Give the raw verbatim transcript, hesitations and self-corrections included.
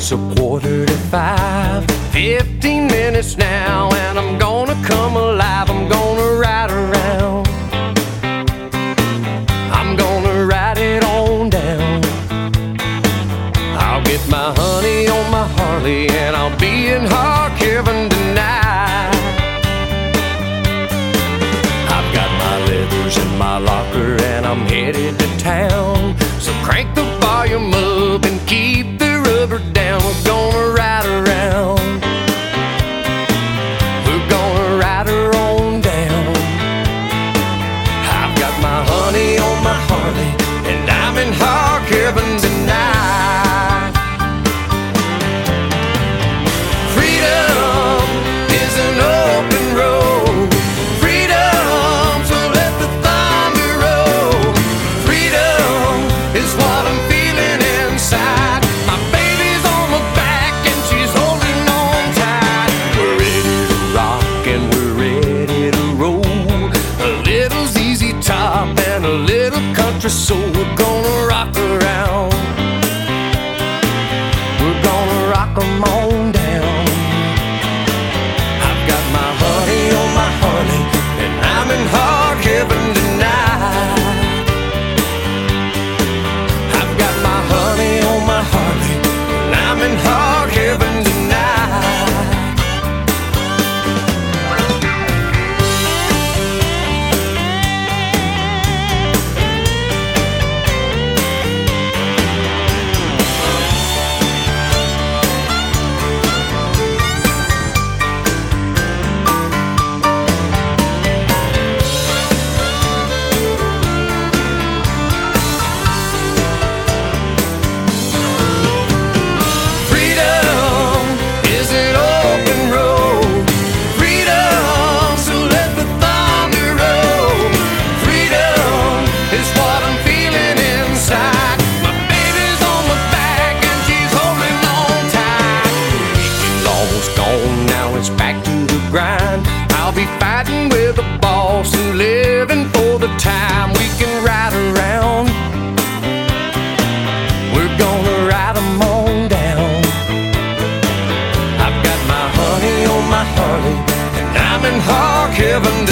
It's a quarter to five, fifteen minutes now, and I'm gonna come alive. I'm gonna ride around. I'm gonna ride it on down. I'll get my honey on my Harley, and I'll be in Hog Heaven tonight. I've got my leathers in my locker, and I'm headed to town. So crank the volume up and keep the rubber down. We're gonna ride around. We're gonna ride her on down. I've got my honey on my Harley, and I'm in Hog Heaven tonight. Freedom is an open road. Freedom, so let the thunder roll. Freedom is what I'm feeling inside. My baby's on my back and she's holding on tight. We're ready to rock and we're ready to roll. A little Z Z Top and a little country soul. We're gonna rock around. We're gonna rock 'em on down. I've got my honey on my Harley, and I'm in Hog Heaven tonight. I've got my honey on my Harley, and I'm in Hog Heaven tonight. Freedom is an open road. Freedom, so let the thunder roll. Freedom is what I'm feeling inside. My baby's on my back and she's holding on tight. The weekend's almost gone, now it's back to the grind. I'll be fighting with the boss and living for the time we can ride around. We're gonna ride 'em on down. I've got my honey on my Harley, and I'm in Hog Heaven